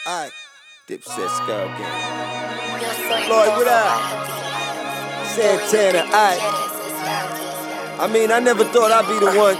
Alright, Dipset Skull Gang. Lloyd, what up? Santana, alright. I mean, I never thought I'd be the one.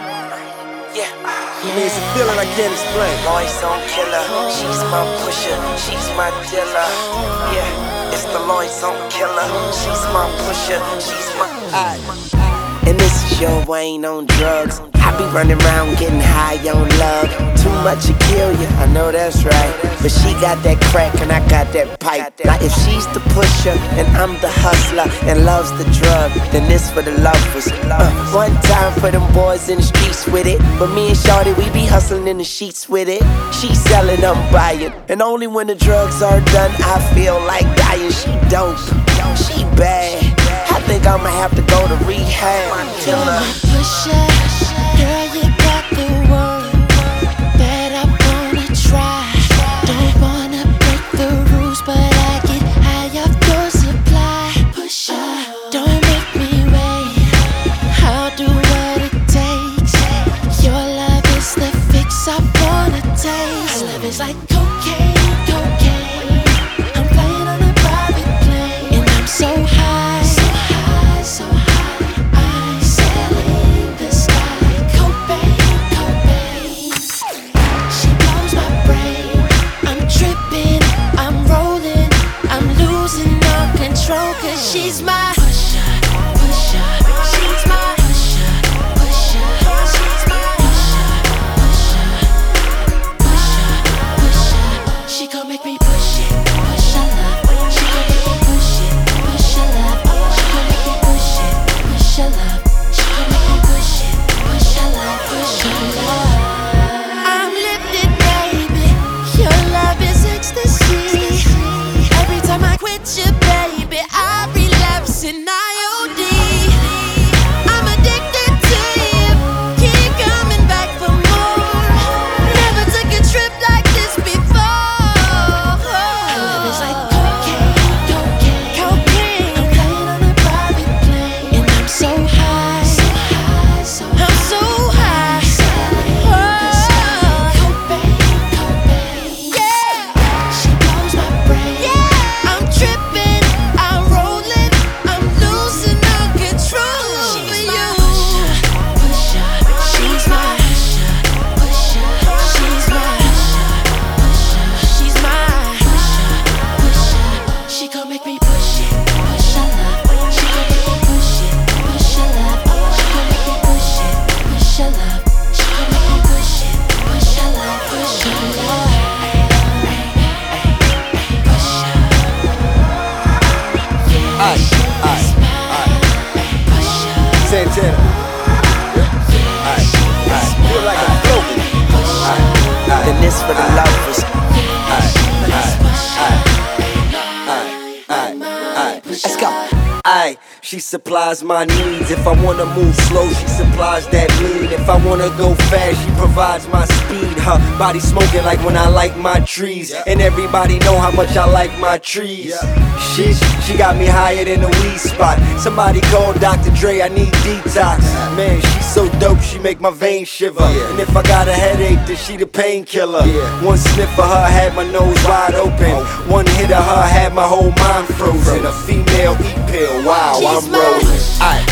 I mean, it's a feeling I can't explain. Lloyd Song Killer, she's my pusher, she's my dealer. Yeah, it's the Lloyd Song Killer, she's my pusher, she's my. And this is your Wayne on drugs. I be running around getting high on love. Too much to kill you, I know that's right. But she got that crack and I got that pipe. Now if she's the pusher and I'm the hustler and loves the drug, then this for the lovers. One time for them boys in the streets with it. But me and Shorty, we be hustling in the sheets with it. She selling, I'm buying. And only when the drugs are done, I feel like dying. She dope, she bad. I think I'ma have to go to rehab. Pusher, girl, you got the one that I wanna try. Don't wanna break the rules, but I get high off your supply. Pusher, don't make me wait. I'll do what it takes. Your love is the fix I wanna taste. Love is like cocaine, cocaine. I'm flying on a private plane, and I'm so high, so high, so high. I'm sailing the sky. Cobain, Cobain. She blows my brain. I'm tripping, I'm rolling, I'm losing all control. 'Cause she's my pusher, pusher. She's my pusher, pusher. She's my pusher, pusher, pusher, pusher. She gon' make me push it, push her love. She gon' make me push it, push her love. She gon' make me push it, push her love. She gon' make me push it, push her love, push her love. I'm lifted, baby. Your love is ecstasy. Every time I quit you, baby, I relapse in IOD. I'm addicted to you. Keep coming back for more. Never took a trip like this before. Love is like cocaine, cocaine, cocaine. I'm flying on a private plane, and I'm so high, so high, so high. I'm so high. Cobain, Cobain. Yeah, she blows my brain. Yeah, I'm tripping, I'm rolling, I'm losing all control over you. Pusher, she's my pusher, pusher. She's my pusher, she's my pusher. She gon' make me push it, push her love. She gon' make me push it, push her love. She gon' make me push it, push her love. She gon' make me push it, push her love, push her love. Santana. Feel like I'm floating. And this for the lovers. Let's go. Aye, she supplies my needs. If I wanna move slow, she supplies that lead. If I wanna go fast, she provides my speed. Her body smoking like when I like my trees. And everybody know how much I like my trees. She got me higher than a weed spot. Somebody call Dr. Dre, I need detox. Man, she's so dope, she make my veins shiver. And if I got a headache, then she the painkiller. One sniff of her had my nose wide open. One hit of her had my whole mind frozen. A female E pill, wow, I'm rolling.